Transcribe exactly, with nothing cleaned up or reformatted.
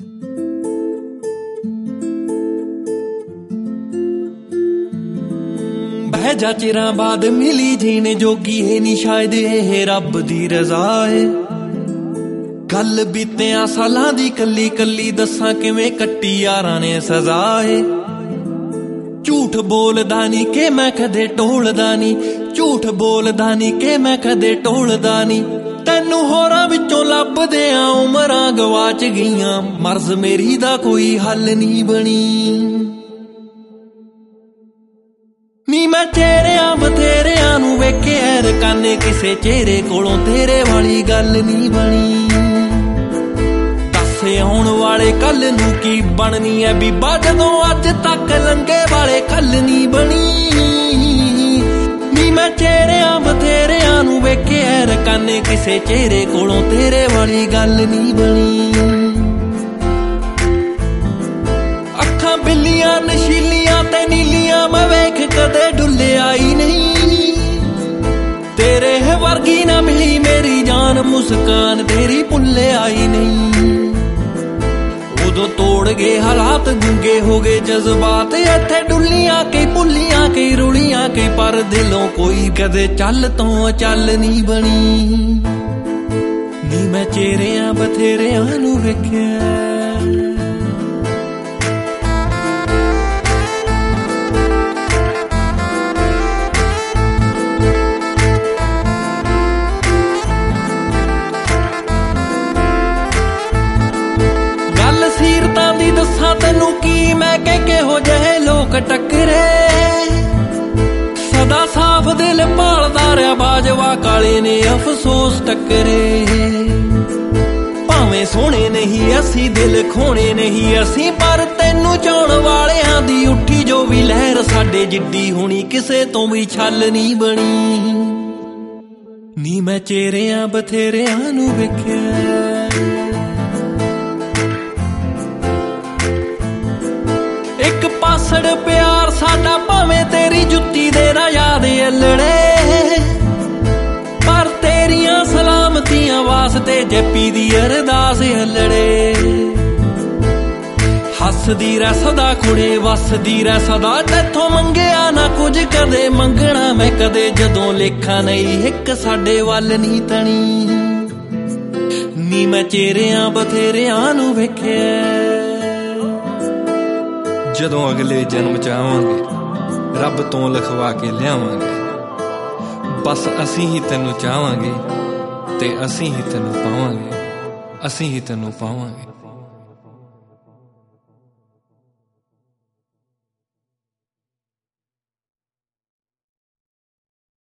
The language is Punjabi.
ਬਹਿ ਜਾ ਚਿਰਾਂ ਬਾਅਦ ਮਿਲੀ ਜੀਣ ਜੋਗੀ ਹੈ ਨੀ ਸ਼ਾਇਦ ਇਹ ਰੱਬ ਦੀ ਰਜ਼ਾ ਏ। ਗੱਲ ਬੀਤਿਆਂ ਸਾਲਾਂ ਦੀ ਕੱਲੀ ਕੱਲੀ ਦੱਸਾਂ ਕਿਵੇਂ ਕੱਟੀ ਯਾਰਾਂ ਨੇ ਸਜ਼ਾ ਏ। ਝੂਠ ਬੋਲਦਾ ਨੀ ਕਿ ਮੈਂ ਕਦੇ ਟੋਲਦਾ ਨੀ, ਝੂਠ ਬੋਲਦਾ ਨੀ ਕਿ ਮੈਂ ਕਦੇ ਟੋਲਦਾ ਨੀ। ਤੈਨੂੰ ਹੋਰਾਂ ਵਿੱਚੋਂ ਲੱਭਦਿਆਂ ਉਮਰਾਂ ਗਵਾਚ ਗਈਆਂ, ਮਰਜ਼ ਮੇਰੀ ਦਾ ਕੋਈ ਹੱਲ ਨੀ ਬਣੀ। ਨੀ ਮੈਂ ਚਿਹਰਿਆਂ ਬਥੇਰਿਆਂ ਨੂੰ ਵੇਖਿਆ ਰਕਾਨੇ, ਕਿਸੇ ਚਿਹਰੇ ਕੋਲੋਂ ਤੇਰੇ ਵਾਲੀ ਗੱਲ ਨੀ ਬਣੀ। ਦੱਸੇ ਆਉਣ ਵਾਲੇ ਕੱਲ ਨੂੰ ਕੀ ਬਣਨੀ ਐ ਬੀਬਾ, ਜਦੋਂ ਅੱਜ ਤੱਕ ਲੰਘੇ ਵਾਲੇ ਕੱਲ ਨੀ ਬਣੀ। ਨੀ ਮੈਂ ਚਿਹਰਿਆਂ ਬਥੇਰਿਆਂ ਨੂੰ ਵੇਖਿਆ ਰਕਾਨੇ, ਕਿਸੇ ਚਿਹਰੇ ਕੋਲੋਂ ਤੇਰੇ ਵਾਲੀ ਗੱਲ ਨੀ ਬਣੀ। ਅੱਖਾਂ ਬਿੱਲੀਆਂ ਨਸ਼ੀਲੀਆਂ ਤੇ ਨੀਲੀਆਂ ਮੈਂ ਵੇਖ ਕਦੇ ਡੁੱਲਿਆ ਹੀ ਨਹੀਂ। ਤੇਰੇ ਵਰਗੀ ਨਾ ਮਿਲੀ ਮੇਰੀ ਜਾਨ, ਮੁਸਕਾਨ ਤੇਰੀ ਭੁੱਲਿਆ ਹੀ ਨਹੀਂ। ਉਦੋਂ ਤੋੜ ਗਏ ਹਾਲਾਤ, ਗੁੰਗੇ ਹੋ ਗਏ ਜਜ਼ਬਾਤ, ਇੱਥੇ ਡੁੱਲੀਆਂ ਕਈ ਭੁੱਲੀਆਂ ਕਈ ਰੁਲੀਆਂ ਕਈ, ਪਰ ਦਿਲੋਂ ਕੋਈ ਕਦੇ ਚੱਲ ਤੋਂ ਚੱਲ ਨੀ ਬਣੀ। ਨੀ ਮੈਂ ਚਿਹਰਿਆਂ ਬਥੇਰਿਆਂ ਨੂੰ ਵੇਖਿਆ, ਸੀਰਤਾਂ ਦੀ ਦੱਸਾਂ ਤੈਨੂੰ ਕੀ ਮੈਂ ਕਿ ਕਿਹੋ ਜਿਹੇ ਲੋਕ ਟੱਕਰੇ। ਸਦਾ ਸਾਫ਼ ਦਿਲ ਭਾਲਦਾ ਰਿਹਾ ਬਾਜਵਾ, ਕਾਲੇ ਨੇ ਅਫਸੋਸ ਟੱਕਰੇ। ਭਾਵੇਂ ਸੋਹਣੇ ਨਹੀਂ ਅਸੀਂ ਦਿਲ ਖੋਣੇ ਨਹੀਂ ਅਸੀਂ, ਪਰ ਤੈਨੂੰ ਚਾਹੁਣ ਵਾਲਿਆਂ ਦੀ ਉੱਠੀ ਜੋ ਵੀ ਲਹਿਰ ਸਾਡੇ ਜਿੱਡੀ ਹੋਣੀ, ਕਿਸੇ ਤੋਂ ਵੀ ਛੱਲ ਨਹੀਂ ਬਣੀ। ਨੀ ਮੈਂ ਚਿਹਰਿਆਂ ਬਥੇਰਿਆਂ ਨੂੰ ਵੇਖਿਆ, ਇੱਕ ਪਾਸੜ ਪਿਆਰ ਸਾਡਾ ਭਾਵੇਂ ਤੇਰੀ ਜੁੱਤੀ ਦੇ ਨਾ ਯਾਦ ਅਲੜੇ, ਪਰ ਤੇਰੀਆਂ ਸਲਾਮਤੀਆਂ ਵਾਸਤੇ ਜੱਪੀ ਦੀ ਅਰਦਾਸ ਅਲੜੇ। ਹੱਸਦੀ ਰਹਿ ਸਦਾ ਕੁੜੇ, ਵਸਦੀ ਰਹਿ ਸਦਾ, ਤੈਥੋਂ ਮੰਗਿਆ ਨਾ ਕੁਝ ਕਦੇ ਮੰਗਣਾ ਮੈਂ ਕਦੇ, ਜਦੋਂ ਲੇਖਾਂ ਨਹੀਂ ਇੱਕ ਸਾਡੇ ਵੱਲ ਨਹੀਂ ਤਣੀ। ਨੀ ਮੈਂ ਚਿਹਰਿਆਂ ਬਥੇਰਿਆਂ ਨੂੰ ਵੇਖਿਆ, ਜਦੋਂ ਅਗਲੇ ਜਨਮ ਚ ਆਵਾਂਗੇ ਰੱਬ ਤੋਂ ਲਿਖਵਾ ਕੇ ਲਿਆਵਾਂਗੇ, ਬਸ ਅਸੀਂ ਹੀ ਤੈਨੂੰ ਚਾਹਾਂਗੇ ਤੇ ਅਸੀਂ ਹੀ ਤੈਨੂੰ ਪਾਵਾਂਗੇ, ਅਸੀਂ ਹੀ ਤੈਨੂੰ ਪਾਵਾਂਗੇ।